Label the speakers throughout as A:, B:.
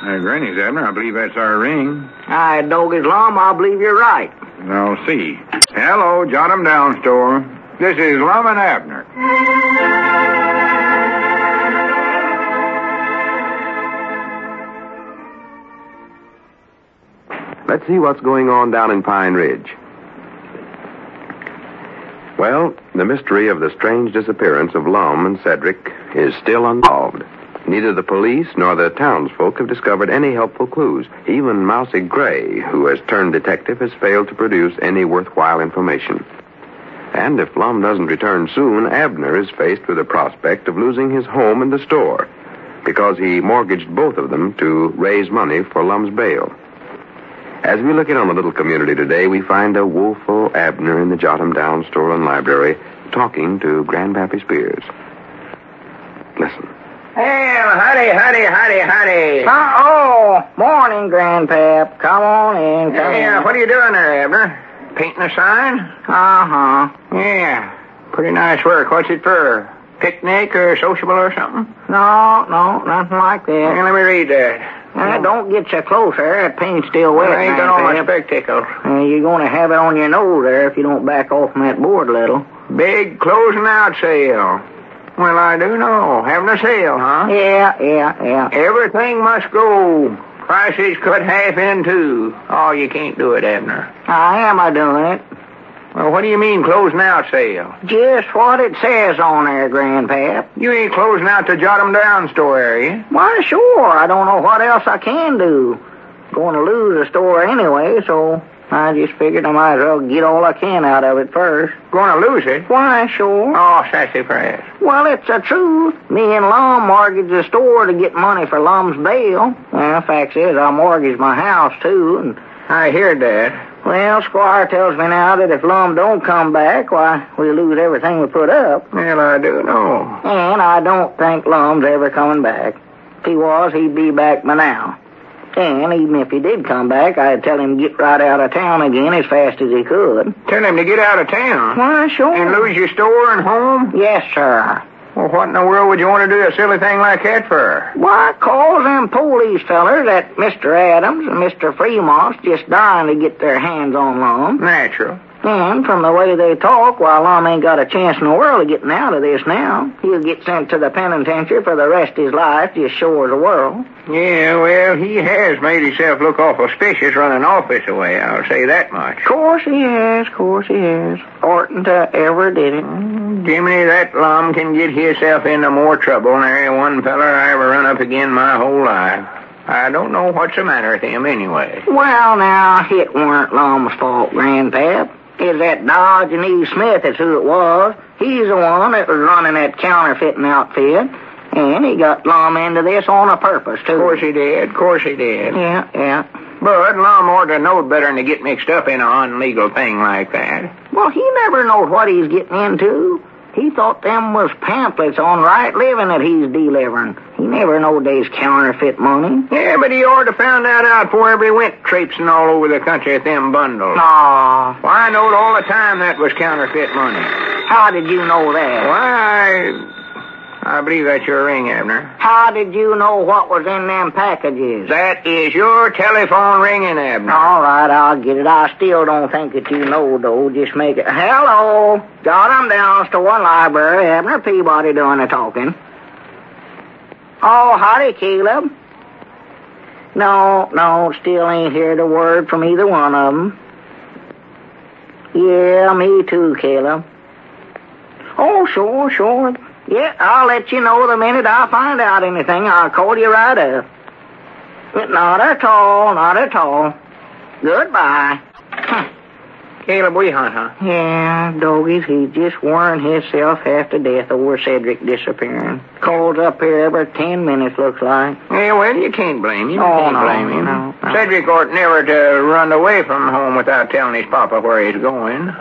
A: Granny's, Abner. I believe that's our ring.
B: Aye, Doggy's Lum, I believe you're right.
A: I'll see. Hello, Jot 'em Down store. This is Lum and Abner.
C: Let's see what's going on down in Pine Ridge. Well, the mystery of the strange disappearance of Lum and Cedric is still unsolved. Neither the police nor the townsfolk have discovered any helpful clues. Even Mousy Gray, who has turned detective, has failed to produce any worthwhile information. And if Lum doesn't return soon, Abner is faced with the prospect of losing his home and the store, because he mortgaged both of them to raise money for Lum's bail. As we look in on the little community today, we find a woeful Abner in the Jot 'em Down store and library talking to Grandpappy Spears. Listen.
B: Well, howdy. Morning, Grandpap. Come on in, come in.
D: What are you doing there, Abner? Painting a sign?
B: Uh-huh.
D: Yeah. Pretty nice work. What's it for? Picnic or sociable or something?
B: No, nothing like that.
D: Hey, let me read that.
B: Don't get you closer. That paint's still wet.
D: I ain't got on my spectacles.
B: You're going to have it on your nose there if you don't back off from that board a little.
D: Big closing out sale. Well, I do know. Having a sale, huh?
B: Yeah.
D: Everything must go. Prices cut half in two. Oh, you can't do it, Abner.
B: I am doing it.
D: Well, what do you mean closing out sale?
B: Just what it says on there, Grandpap.
D: You ain't closing out the Jot 'em Down store, are you?
B: Why, sure. I don't know what else I can do. Going to lose the store anyway, so I just figured I might as well get all I can out of it first.
D: Going to lose it?
B: Why, sure.
D: Oh, sassafras.
B: Well, it's the truth. Me and Lum mortgaged the store to get money for Lum's bail. Well, the fact is, I mortgaged my house, too, and
D: I heard that.
B: Well, Squire tells me now that if Lum don't come back, why, we lose everything we put up.
D: Well, I do know.
B: And I don't think Lum's ever coming back. If he was, he'd be back by now. And even if he did come back, I'd tell him to get right out of town again as fast as he could.
D: Tell him to get out of town?
B: Why, sure.
D: And lose your store and home?
B: Yes, sir.
D: Well, what in the world would you want to do a silly thing like that for?
B: Why, cause them police fellers, that Mr. Adams and Mr. Fremont's just dying to get their hands on Lum.
D: Natural.
B: And from the way they talk, while Lum ain't got a chance in the world of getting out of this now. He'll get sent to the penitentiary for the rest of his life, just sure as the world.
D: Yeah, well, he has made himself look awful suspicious running off this way, I'll say that much.
B: Course he has. Oughtn't to ever did it.
D: Jiminy, that Lum can get himself into more trouble than any one feller I ever run up again my whole life. I don't know what's the matter with him anyway.
B: Well, now, it weren't Lum's fault, Grandpap. It's that Dodge and E. Smith is who it was. He's the one that was running that counterfeiting outfit. And he got Lum into this on a purpose, too.
D: Of course he did.
B: Yeah.
D: But Lum ought to know better than to get mixed up in an unlegal thing like that.
B: Well, he never knows what he's getting into. He thought them was pamphlets on right living that he's delivering. He never knowed they's counterfeit money.
D: Yeah, but he ought to found that out before ever he went traipsing all over the country with them bundles.
B: Aw.
D: Well, I knowed all the time that was counterfeit money.
B: How did you know that?
D: Well, I believe that's your ring, Abner.
B: How did you know what was in them packages?
D: That is your telephone ringing, Abner.
B: All right, I'll get it. I still don't think that you know, though. Just make it. Hello. Jot 'em Down store and library. Abner Peabody doing the talking. Oh, howdy, Caleb. No, still ain't heard a word from either one of them. Yeah, me too, Caleb. Oh, sure. Yeah, I'll let you know the minute I find out anything. I'll call you right up. But not at all. Goodbye.
D: Caleb, we hunt, huh?
B: Yeah, Doggies, he's just worrying himself half to death over Cedric disappearing. Calls up here every 10 minutes, looks like.
D: Yeah, well, you can't blame him.
B: No.
D: Cedric ought never to run away from home without telling his papa where he's going.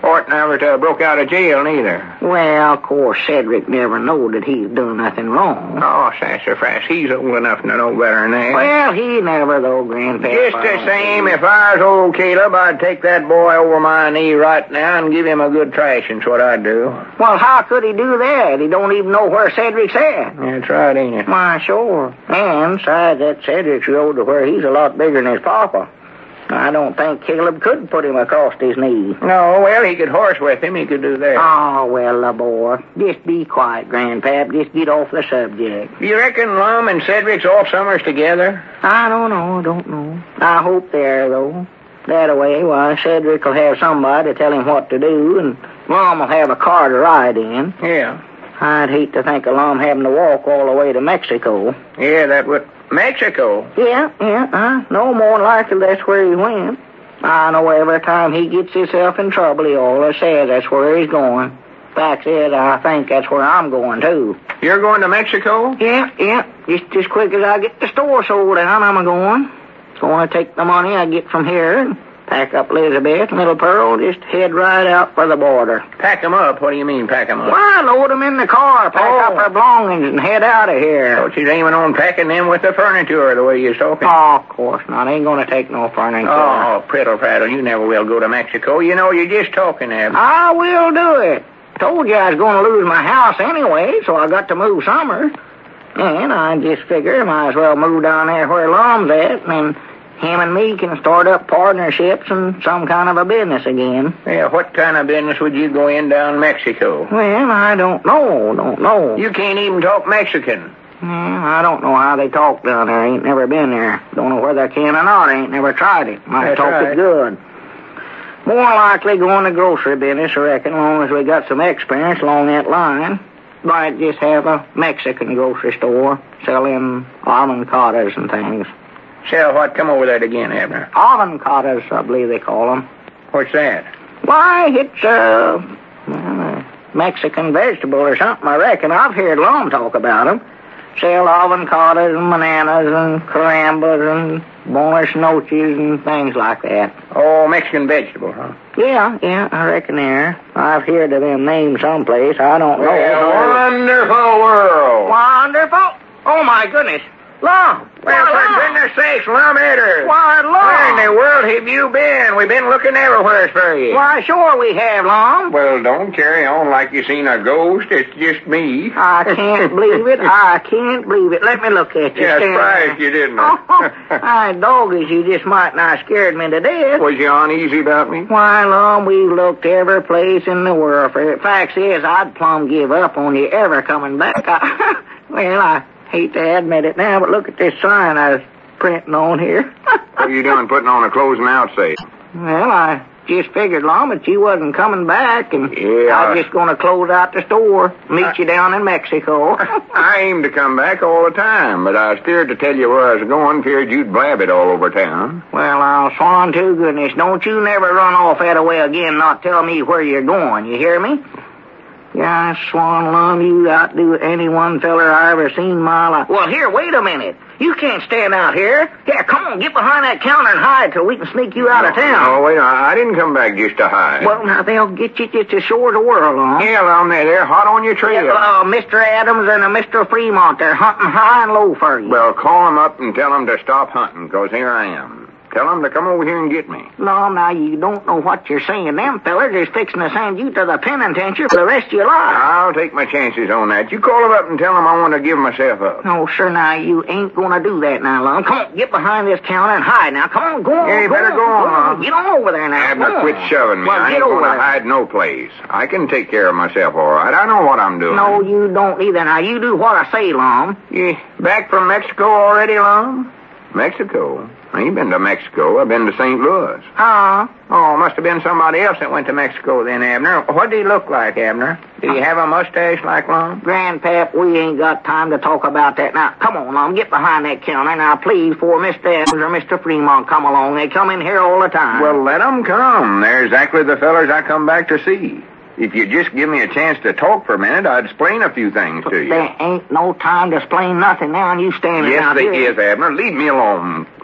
D: Ought never to have broke out of jail, neither.
B: Well, of course, Cedric never knowed that he's done nothing wrong.
D: Oh, sassafras, he's old enough to know better than that.
B: Well, he never, though, Grandpa.
D: Just the same, if I was old Caleb, I'd take that boy over my knee right now and give him a good thrashing's what I'd do.
B: Well, how could he do that? He don't even know where Cedric's at.
D: That's right, ain't it?
B: Why, sure. And besides, that Cedric's road to where he's a lot bigger than his papa. I don't think Caleb could put him across his knee.
D: No, well, he could horsewhip him. He could do that.
B: Oh, well, boy. Just be quiet, Grandpap. Just get off the subject.
D: You reckon Lum and Cedric's off summers together?
B: I don't know. I hope they are, though. That way, why, Cedric will have somebody to tell him what to do, and Lum will have a car to ride in.
D: Yeah.
B: I'd hate to think of Lum having to walk all the way to Mexico.
D: Yeah, that would... Mexico?
B: Yeah. No more likely that's where he went. I know every time he gets himself in trouble, he always says that's where he's going. Fact is, I think that's where I'm going, too.
D: You're going to Mexico?
B: Yeah. Just as quick as I get the store sold out, I'm going. Going to take the money I get from here and pack up Elizabeth and little Pearl, just head right out for the border.
D: Pack 'em up? What do you mean, pack 'em up?
B: Why, load 'em in the car, pack up her belongings, and head out of here.
D: So she's aiming on packing them with the furniture, the way you're talking?
B: Oh, of course not. Ain't going to take no furniture.
D: Oh, prattle, you never will go to Mexico. You know, you're just talking, Abby.
B: I will do it. Told you I was going to lose my house anyway, so I got to move somewhere. And I just figured I might as well move down there where Lum's at, and him and me can start up partnerships and some kind of a business again.
D: Yeah, what kind of business would you go in down Mexico?
B: Well, I don't know.
D: You can't even talk Mexican.
B: Well, I don't know how they talk down there. Ain't never been there. Don't know whether I can or not. Ain't never tried it. Might talk it good. More likely going to grocery business, I reckon, as long as we got some experience along that line. Might just have a Mexican grocery store selling avocados and things.
D: Sell what? Come over that again, Abner.
B: Avocados, I believe they call them.
D: What's that?
B: Why, it's a Mexican vegetable or something, I reckon. I've heard Lum talk about them. Sell avocados and bananas and carambas and buenas noches and things like that.
D: Oh, Mexican vegetable, huh?
B: Yeah, I reckon there. I've heard of them names someplace. I don't know.
D: Wonderful world.
B: Wonderful? Oh, my goodness. Lum!
D: Well, for goodness sakes, Lum Eater.
B: Why, Lum!
D: Where in the world have you been? We've been looking everywhere for you.
B: Why, sure we have, Lum.
D: Well, don't carry on like you seen a ghost. It's just me.
B: I can't believe it. I can't believe it. Let me look at you.
D: Yeah, surprised you, didn't I?
B: Doggies, you just might not scared me to death.
D: Was you uneasy about me?
B: Why, Lum, we looked every place in the world for it. Fact is, I'd plumb give up on you ever coming back. I hate to admit it now, but look at this sign I was printing on here.
D: What are you doing putting on a closing out sale?
B: Well, I just figured, Lum, that you wasn't coming back, and
D: yeah,
B: I was just going to close out the store, meet you down in Mexico.
D: I aim to come back all the time, but I was scared to tell you where I was going, feared you'd blab it all over town.
B: Well, I'll swan to goodness, don't you never run off that way again, not tell me where you're going, you hear me? Yeah, Swan Lum, you outdo any one feller I ever seen in my life. Well, here, wait a minute. You can't stand out here. Yeah, come on, get behind that counter and hide till we can sneak you out of town.
D: Oh, wait, I didn't come back just to hide.
B: Well, now, they'll get you just as sure as the world, Lum.
D: Yeah, Lum, they're hot on your trail.
B: Yeah, Mr. Adams and Mr. Fremont, they're hunting high and low for you.
D: Well, call them up and tell them to stop hunting, 'cause here I am. Tell them to come over here and get me.
B: Lum, now, you don't know what you're saying. Them fellers is fixing to send you to the penitentiary for the rest of your life.
D: I'll take my chances on that. You call them up and tell them I want to give myself up.
B: No, sir, now, you ain't going to do that now, Lum. Come on, get behind this counter and hide. Now, come on, go on.
D: Yeah, you better go on, Lum.
B: Get on over there now.
D: Abner, quit shoving me.
B: Well,
D: I ain't going to hide no place. I can take care of myself all right. I know what I'm doing.
B: No, you don't either. Now, you do what I say, Lum.
D: You back from Mexico already, Lum? Mexico? I ain't been to Mexico. I've been to St. Louis. Oh, must have been somebody else that went to Mexico then, Abner. What did he look like, Abner? Did he have a mustache like Lum?
B: Grandpap, we ain't got time to talk about that now. Come on, Lum, get behind that counter. Now, please, before Mr. Adams or Mr. Fremont come along. They come in here all the time.
D: Well, let them come. They're exactly the fellers I come back to see. If you just give me a chance to talk for a minute, I'd explain a few things to you.
B: There ain't no time to explain nothing now, and you standing
D: out
B: here.
D: Yes, there is, Abner. Leave me alone.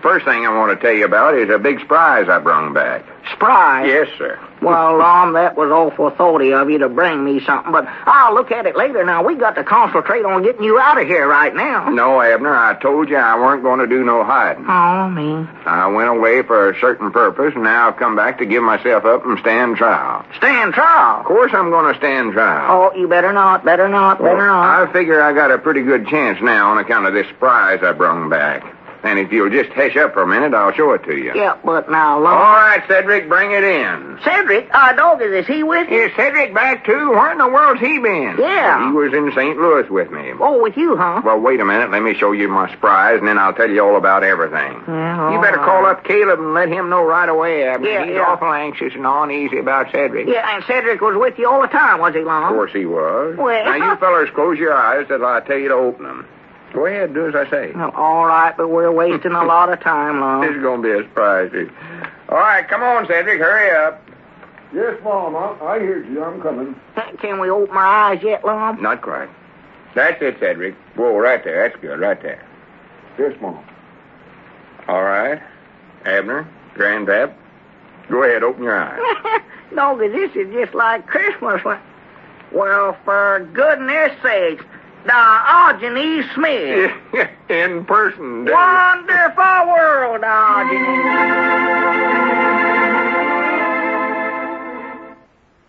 D: First thing I want to tell you about is a big surprise I brung back.
B: Surprise?
D: Yes, sir.
B: Well, Lum, that was awful thoughty of you to bring me something, but I'll look at it later. Now, we got to concentrate on getting you out of here right now.
D: No, Abner, I told you I weren't going to do no hiding.
B: Oh, me.
D: I went away for a certain purpose, and now I've come back to give myself up and stand trial.
B: Stand trial?
D: Of course I'm going to stand trial.
B: Oh, you better not.
D: I figure I got a pretty good chance now on account of this surprise I brung back. And if you'll just hush up for a minute, I'll show it to you.
B: Yeah, but now, Lum...
D: All right, Cedric, bring it in.
B: Cedric? Doggy, is he with you?
D: Is Cedric back, too? Where in the world's he been?
B: Yeah.
D: He was in St. Louis with me.
B: Oh, with you, huh?
D: Well, wait a minute. Let me show you my surprise, and then I'll tell you all about everything.
B: Yeah,
D: you better call up Caleb and let him know right away, Abner.
B: Yeah,
D: He's
B: yeah.
D: awful anxious and uneasy about Cedric.
B: Yeah, and Cedric was with you all the time, was he, Lum?
D: Of course he was.
B: Well...
D: Now, you fellers close your eyes till I tell you to open them. Go ahead, do as I say.
B: Well, all right, but we're wasting a lot of time, Lum.
D: This is going to be a surprise. All right, come on, Cedric. Hurry up.
A: Yes, Mom, I hear you. I'm coming.
B: Can we open our eyes yet, Lum?
D: Not quite. That's it, Cedric. Whoa, right there. That's good, right there.
A: Yes, Mom.
D: All right. Abner, Grandpap, go ahead, open your eyes.
B: Doggy, this is just like Christmas. Well, for goodness sakes, Diogenes Smith.
D: In person.
B: Wonderful,